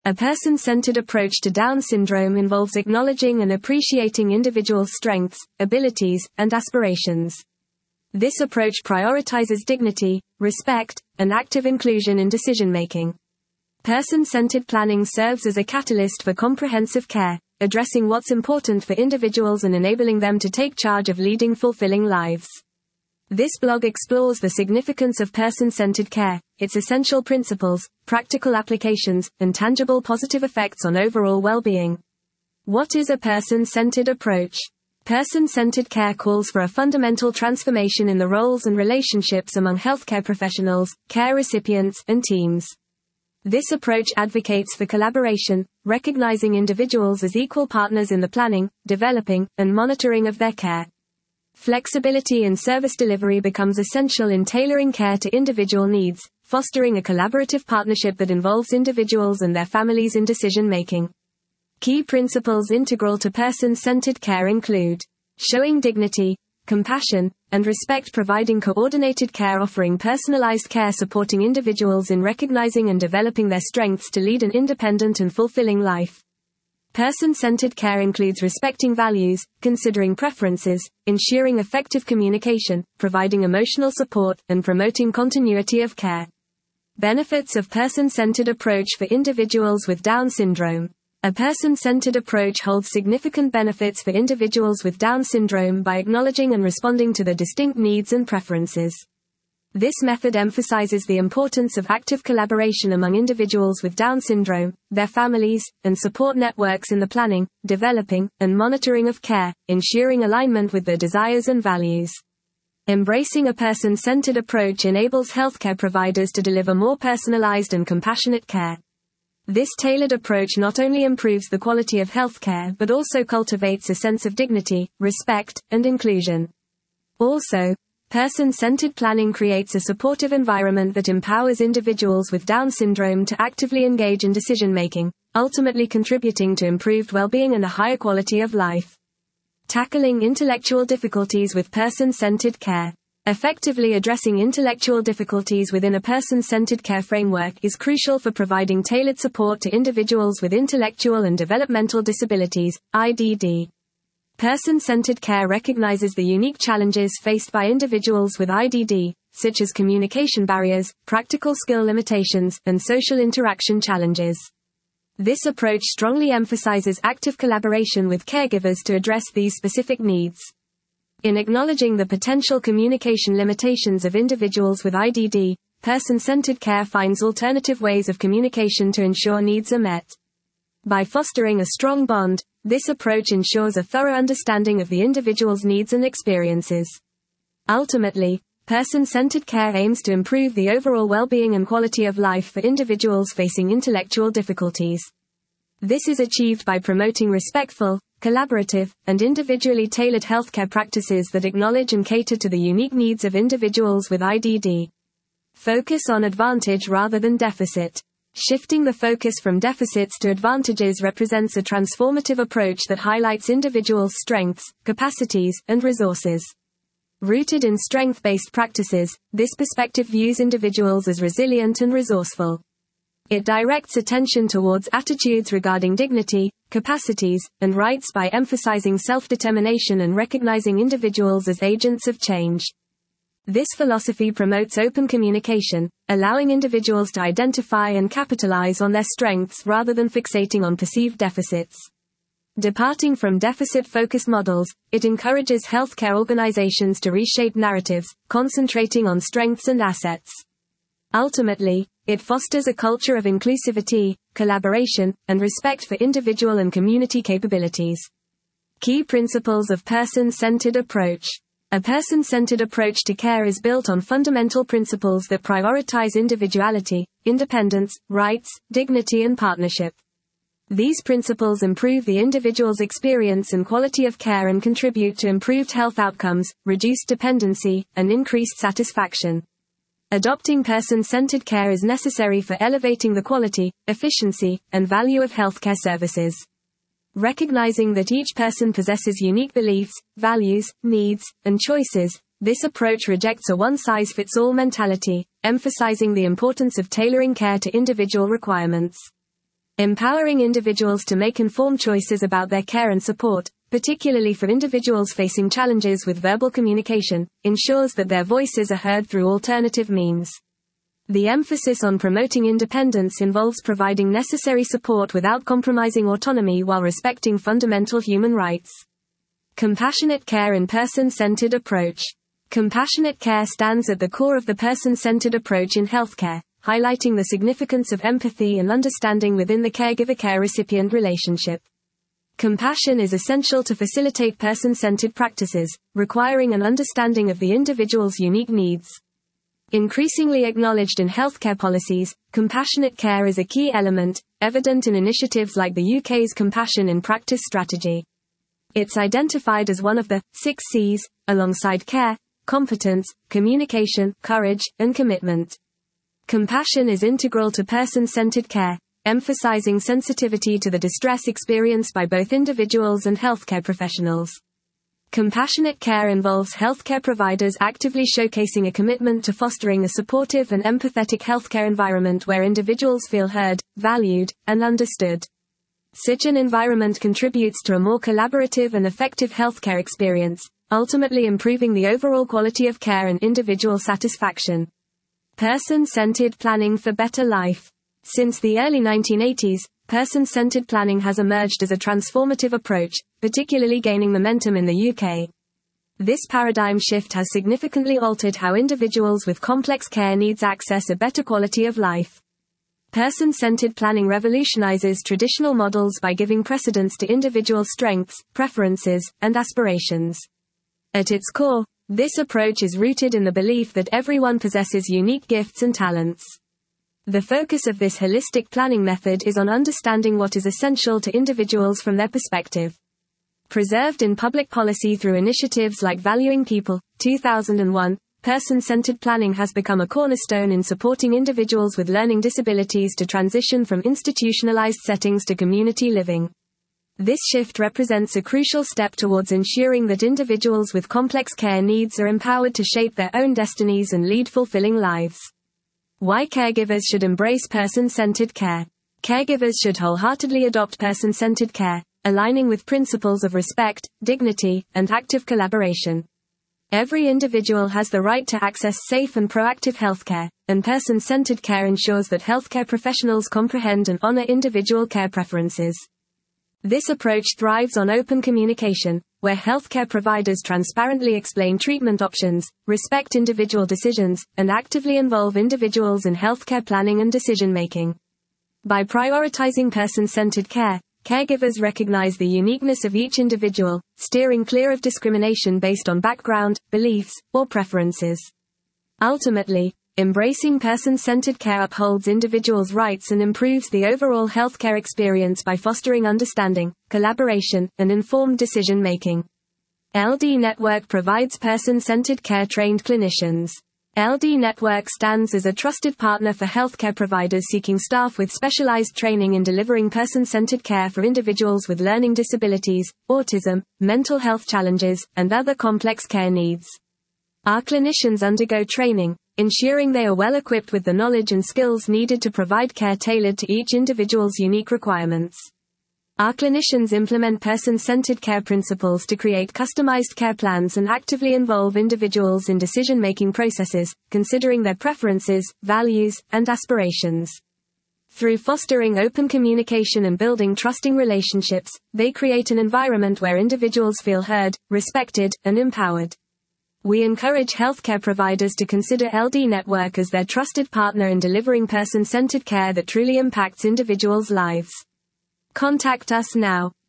A person-centered approach to Down syndrome involves acknowledging and appreciating individuals' strengths, abilities, and aspirations. This approach prioritizes dignity, respect, and active inclusion in decision-making. Person-centered planning serves as a catalyst for comprehensive care, addressing what's important for individuals and enabling them to take charge of leading fulfilling lives. This blog explores the significance of person-centered care, its essential principles, practical applications, and tangible positive effects on overall well-being. What is a person-centered approach? Person-centered care calls for a fundamental transformation in the roles and relationships among healthcare professionals, care recipients, and teams. This approach advocates for collaboration, recognizing individuals as equal partners in the planning, developing, and monitoring of their care. Flexibility in service delivery becomes essential in tailoring care to individual needs, fostering a collaborative partnership that involves individuals and their families in decision-making. Key principles integral to person-centered care include showing dignity, compassion, and respect, providing coordinated care, offering personalized care, supporting individuals in recognizing and developing their strengths to lead an independent and fulfilling life. Person-centered care includes respecting values, considering preferences, ensuring effective communication, providing emotional support, and promoting continuity of care. Benefits of person-centered approach for individuals with Down syndrome. A person-centered approach holds significant benefits for individuals with Down syndrome by acknowledging and responding to their distinct needs and preferences. This method emphasizes the importance of active collaboration among individuals with Down syndrome, their families, and support networks in the planning, developing, and monitoring of care, ensuring alignment with their desires and values. Embracing a person-centered approach enables healthcare providers to deliver more personalized and compassionate care. This tailored approach not only improves the quality of healthcare but also cultivates a sense of dignity, respect, and inclusion. Also, person-centered planning creates a supportive environment that empowers individuals with Down syndrome to actively engage in decision-making, ultimately contributing to improved well-being and a higher quality of life. Tackling intellectual difficulties with person-centered care. Effectively addressing intellectual difficulties within a person-centered care framework is crucial for providing tailored support to individuals with intellectual and developmental disabilities, IDD. Person-centered care recognizes the unique challenges faced by individuals with IDD, such as communication barriers, practical skill limitations, and social interaction challenges. This approach strongly emphasizes active collaboration with caregivers to address these specific needs. In acknowledging the potential communication limitations of individuals with IDD, person-centered care finds alternative ways of communication to ensure needs are met. By fostering a strong bond, this approach ensures a thorough understanding of the individual's needs and experiences. Ultimately, person-centered care aims to improve the overall well-being and quality of life for individuals facing intellectual difficulties. This is achieved by promoting respectful, collaborative, and individually tailored healthcare practices that acknowledge and cater to the unique needs of individuals with IDD. Focus on advantage rather than deficit. Shifting the focus from deficits to advantages represents a transformative approach that highlights individuals' strengths, capacities, and resources. Rooted in strength-based practices, this perspective views individuals as resilient and resourceful. It directs attention towards attitudes regarding dignity, capacities, and rights by emphasizing self-determination and recognizing individuals as agents of change. This philosophy promotes open communication, allowing individuals to identify and capitalize on their strengths rather than fixating on perceived deficits. Departing from deficit-focused models, it encourages healthcare organizations to reshape narratives, concentrating on strengths and assets. Ultimately, it fosters a culture of inclusivity, collaboration, and respect for individual and community capabilities. Key principles of person-centered approach. A person-centered approach to care is built on fundamental principles that prioritize individuality, independence, rights, dignity, and partnership. These principles improve the individual's experience and quality of care and contribute to improved health outcomes, reduced dependency, and increased satisfaction. Adopting person-centered care is necessary for elevating the quality, efficiency, and value of healthcare services. Recognizing that each person possesses unique beliefs, values, needs, and choices, this approach rejects a one-size-fits-all mentality, emphasizing the importance of tailoring care to individual requirements. Empowering individuals to make informed choices about their care and support, particularly for individuals facing challenges with verbal communication, ensures that their voices are heard through alternative means. The emphasis on promoting independence involves providing necessary support without compromising autonomy while respecting fundamental human rights. Compassionate care and person-centered approach. Compassionate care stands at the core of the person-centered approach in healthcare, highlighting the significance of empathy and understanding within the caregiver-care-recipient relationship. Compassion is essential to facilitate person-centered practices, requiring an understanding of the individual's unique needs. Increasingly acknowledged in healthcare policies, compassionate care is a key element, evident in initiatives like the UK's Compassion in Practice strategy. It's identified as one of the 6 C's, alongside care, competence, communication, courage, and commitment. Compassion is integral to person-centered care, emphasizing sensitivity to the distress experienced by both individuals and healthcare professionals. Compassionate care involves healthcare providers actively showcasing a commitment to fostering a supportive and empathetic healthcare environment where individuals feel heard, valued, and understood. Such an environment contributes to a more collaborative and effective healthcare experience, ultimately improving the overall quality of care and individual satisfaction. Person-centered planning for better life. Since the early 1980s, person-centered planning has emerged as a transformative approach, particularly gaining momentum in the UK. This paradigm shift has significantly altered how individuals with complex care needs access a better quality of life. Person-centered planning revolutionizes traditional models by giving precedence to individual strengths, preferences, and aspirations. At its core, this approach is rooted in the belief that everyone possesses unique gifts and talents. The focus of this holistic planning method is on understanding what is essential to individuals from their perspective. Preserved in public policy through initiatives like Valuing People, 2001, person-centered planning has become a cornerstone in supporting individuals with learning disabilities to transition from institutionalized settings to community living. This shift represents a crucial step towards ensuring that individuals with complex care needs are empowered to shape their own destinies and lead fulfilling lives. Why caregivers should embrace person-centered care. Caregivers should wholeheartedly adopt person-centered care, aligning with principles of respect, dignity, and active collaboration. Every individual has the right to access safe and proactive healthcare, and person-centered care ensures that healthcare professionals comprehend and honor individual care preferences. This approach thrives on open communication, where healthcare providers transparently explain treatment options, respect individual decisions, and actively involve individuals in healthcare planning and decision-making. By prioritizing person-centered care, caregivers recognize the uniqueness of each individual, steering clear of discrimination based on background, beliefs, or preferences. Ultimately, embracing person-centered care upholds individuals' rights and improves the overall healthcare experience by fostering understanding, collaboration, and informed decision-making. LD Network provides person-centered care trained clinicians. LD Network stands as a trusted partner for healthcare providers seeking staff with specialized training in delivering person-centered care for individuals with learning disabilities, autism, mental health challenges, and other complex care needs. Our clinicians undergo training, ensuring they are well equipped with the knowledge and skills needed to provide care tailored to each individual's unique requirements. Our clinicians implement person-centered care principles to create customized care plans and actively involve individuals in decision-making processes, considering their preferences, values, and aspirations. Through fostering open communication and building trusting relationships, they create an environment where individuals feel heard, respected, and empowered. We encourage healthcare providers to consider LD Network as their trusted partner in delivering person-centered care that truly impacts individuals' lives. Contact us now.